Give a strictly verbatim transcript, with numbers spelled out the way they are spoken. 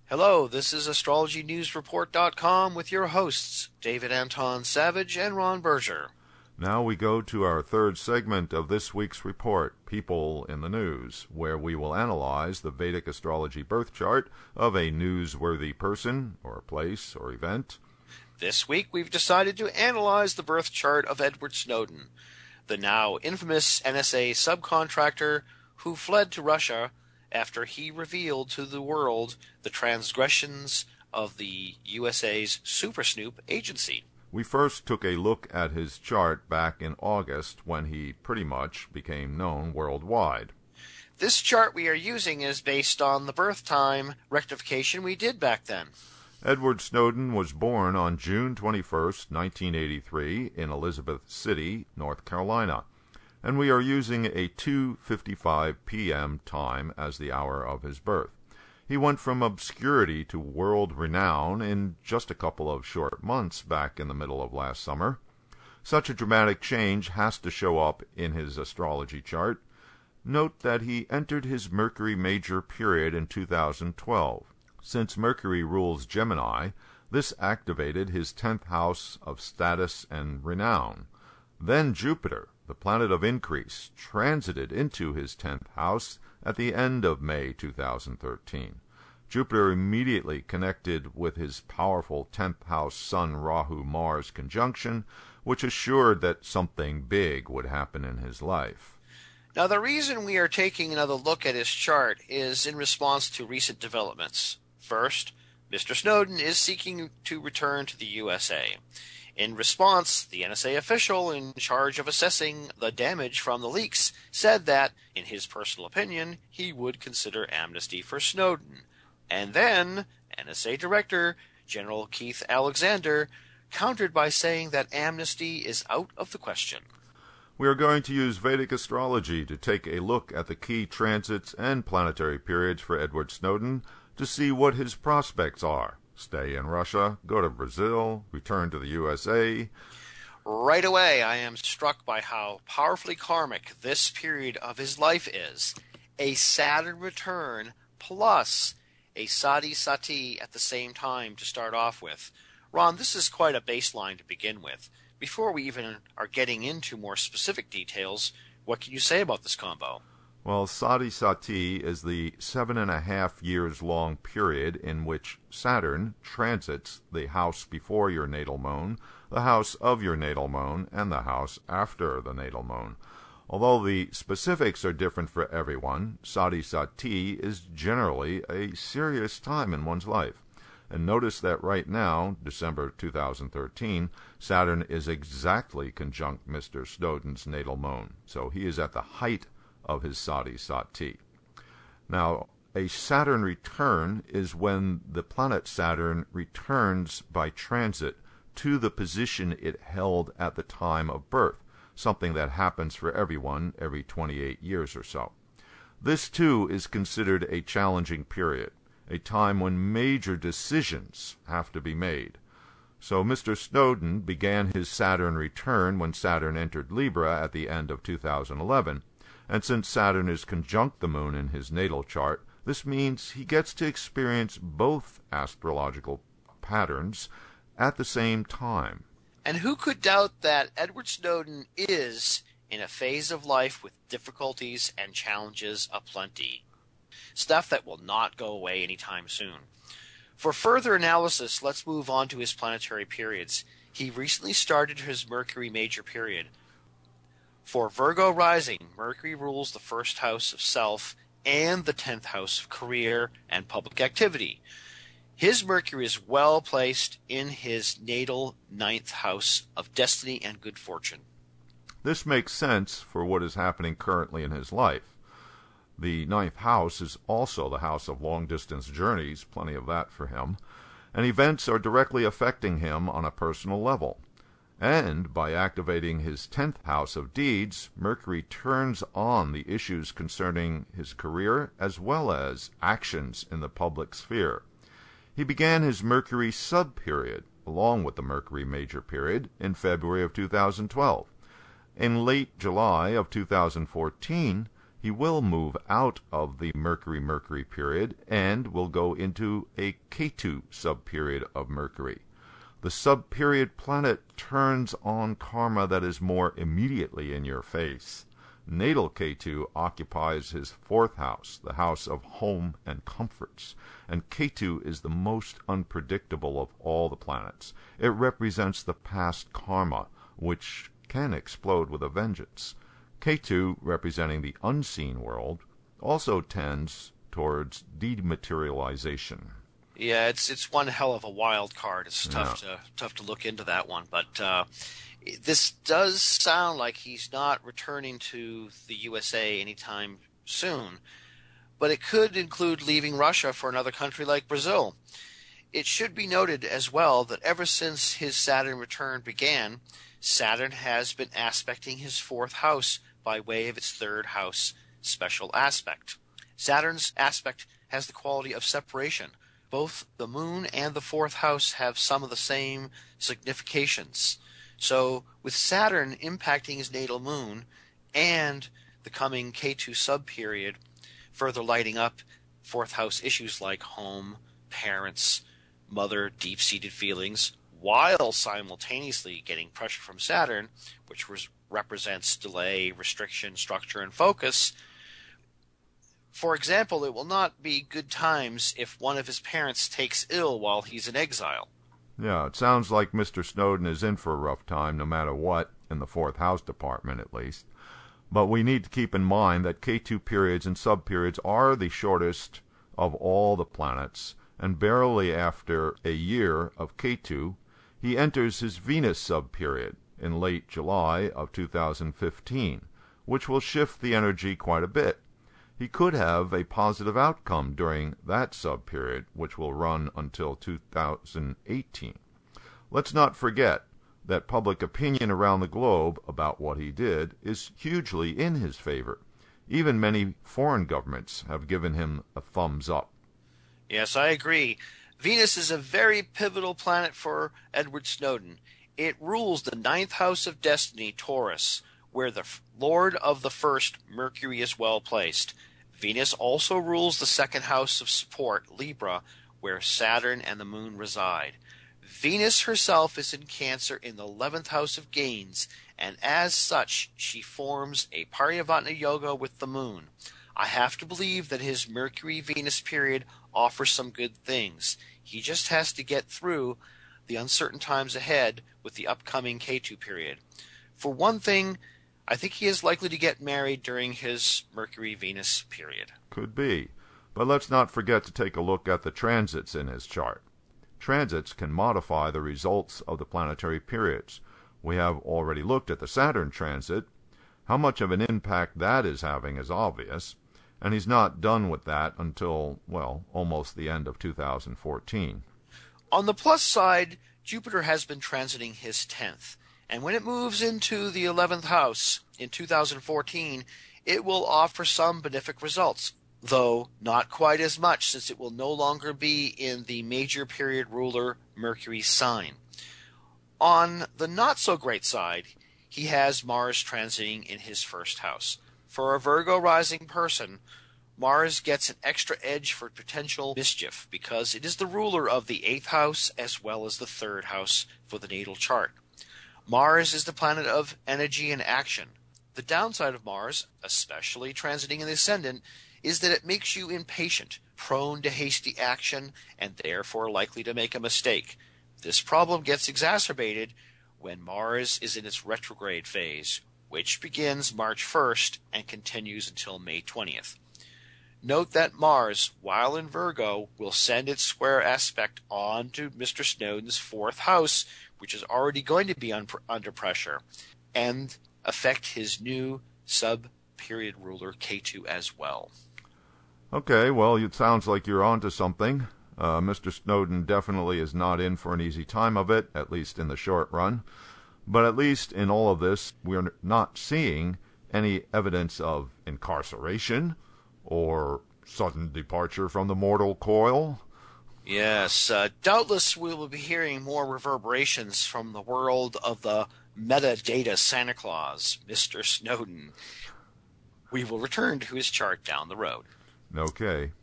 Hello, this is astrology news report dot com with your hosts, David Anton Savage and Ron Berger. Now we go to our third segment of this week's report, People in the News, where we will analyze the Vedic astrology birth chart of a newsworthy person, or place, or event. This week we've decided to analyze the birth chart of Edward Snowden, the now infamous N S A subcontractor who fled to Russia after he revealed to the world the transgressions of the U S A's Super Snoop agency. We first took a look at his chart back in August when he pretty much became known worldwide. This chart we are using is based on the birth time rectification we did back then. Edward Snowden was born on June twenty-first, nineteen eighty-three, in Elizabeth City, North Carolina, and we are using a two fifty-five p.m. time as the hour of his birth. He went from obscurity to world renown in just a couple of short months back in the middle of last summer. Such a dramatic change has to show up in his astrology chart. Note that he entered his Mercury major period in two thousand twelve. Since Mercury rules Gemini, this activated his tenth house of status and renown. Then Jupiter, the planet of increase, transited into his tenth house at the end of May two thousand thirteen. Jupiter immediately connected with his powerful tenth house Sun-Rahu-Mars conjunction, which assured that something big would happen in his life. Now, the reason we are taking another look at his chart is in response to recent developments. First, Mister Snowden is seeking to return to the U S A. In response, the N S A official in charge of assessing the damage from the leaks said that, in his personal opinion, he would consider amnesty for Snowden. And then, N S A Director General Keith Alexander countered by saying that amnesty is out of the question. We are going to use Vedic astrology to take a look at the key transits and planetary periods for Edward Snowden to see what his prospects are. Stay in Russia, go to Brazil, return to the U S A. Right away, I am struck by how powerfully karmic this period of his life is. A Saturn return plus a Sati Sati at the same time to start off with. Ron, this is quite a baseline to begin with. Before we even are getting into more specific details, what can you say about this combo? Well, Sati Sati is the seven and a half years long period in which Saturn transits the house before your natal moon, the house of your natal moon, and the house after the natal moon. Although the specifics are different for everyone, Sati Sati is generally a serious time in one's life. And notice that right now, December two thousand thirteen, Saturn is exactly conjunct Mister Snowden's natal moon, so he is at the height of his Sati Sati. Now, a Saturn return is when the planet Saturn returns by transit to the position it held at the time of birth, something that happens for everyone every twenty-eight years or so. This, too, is considered a challenging period, a time when major decisions have to be made. So Mister Snowden began his Saturn return when Saturn entered Libra at the end of two thousand eleven, and since Saturn is conjunct the moon in his natal chart, this means he gets to experience both astrological patterns at the same time. And who could doubt that Edward Snowden is in a phase of life with difficulties and challenges aplenty, stuff that will not go away anytime soon. For further analysis, let's move on to his planetary periods. He recently started his Mercury major period. For Virgo rising, Mercury rules the first house of self and the tenth house of career and public activity. His Mercury is well placed in his natal ninth house of destiny and good fortune. This makes sense for what is happening currently in his life. The ninth house is also the house of long-distance journeys, plenty of that for him, and events are directly affecting him on a personal level. And by activating his tenth house of deeds, Mercury turns on the issues concerning his career as well as actions in the public sphere. He began his Mercury sub-period, along with the Mercury major period, in February of two thousand twelve. In late July of two thousand fourteen, he will move out of the Mercury-Mercury period and will go into a K two subperiod of Mercury. The subperiod planet turns on karma that is more immediately in your face. Natal K two occupies his fourth house, the house of home and comforts, and K two is the most unpredictable of all the planets. It represents the past karma, which can explode with a vengeance. K two, representing the unseen world, also tends towards dematerialization. Yeah, it's it's one hell of a wild card. It's tough Yeah. to tough to look into that one, but uh, this does sound like he's not returning to the U S A anytime soon. But it could include leaving Russia for another country like Brazil. It should be noted as well that ever since his Saturn return began, Saturn has been aspecting his fourth house by way of its third house special aspect. Saturn's aspect has the quality of separation. Both the moon and the fourth house have some of the same significations. So with Saturn impacting his natal moon and the coming K two subperiod further lighting up fourth house issues like home, parents, mother, deep-seated feelings, while simultaneously getting pressure from Saturn, which was, represents delay, restriction, structure, and focus. For example, it will not be good times if one of his parents takes ill while he's in exile. Yeah, it sounds like Mister Snowden is in for a rough time no matter what, in the fourth house department at least. But we need to keep in mind that K two periods and subperiods are the shortest of all the planets, and barely after a year of K two, he enters his Venus subperiod in late July of two thousand fifteen, which will shift the energy quite a bit. He could have a positive outcome during that subperiod, which will run until two thousand eighteen. Let's not forget that public opinion around the globe about what he did is hugely in his favor. Even many foreign governments have given him a thumbs up. Yes, I agree. Venus is a very pivotal planet for Edward Snowden. It rules the ninth house of destiny, Taurus, where the Lord of the first, Mercury, is well placed. Venus also rules the second house of support, Libra, where Saturn and the Moon reside. Venus herself is in Cancer in the eleventh house of gains, and as such, she forms a Parivartana Yoga with the Moon. I have to believe that his Mercury-Venus period offers some good things. He just has to get through the uncertain times ahead with the upcoming K two period. For one thing, I think he is likely to get married during his Mercury-Venus period. Could be. But let's not forget to take a look at the transits in his chart. Transits can modify the results of the planetary periods. We have already looked at the Saturn transit. How much of an impact that is having is obvious, and he's not done with that until, well, almost the end of two thousand fourteen. On the plus side, Jupiter has been transiting his tenth, and when it moves into the eleventh house in two thousand fourteen, it will offer some benefic results, though not quite as much since it will no longer be in the major period ruler Mercury's sign. On the not-so-great side, he has Mars transiting in his first house. For a Virgo rising person, Mars gets an extra edge for potential mischief because it is the ruler of the eighth house as well as the third house for the natal chart. Mars is the planet of energy and action. The downside of Mars, especially transiting in the ascendant, is that it makes you impatient, prone to hasty action, and therefore likely to make a mistake. This problem gets exacerbated when Mars is in its retrograde phase, which begins March first and continues until May twentieth. Note that Mars, while in Virgo, will send its square aspect on to Mister Snowden's fourth house, which is already going to be un- under pressure, and affect his new sub-period ruler K two as well. Okay, well, it sounds like you're onto something. Uh, Mister Snowden definitely is not in for an easy time of it, at least in the short run. But at least in all of this, we're not seeing any evidence of incarceration or sudden departure from the mortal coil. Yes, uh, doubtless we will be hearing more reverberations from the world of the metadata Santa Claus, Mister Snowden. We will return to his chart down the road. Okay.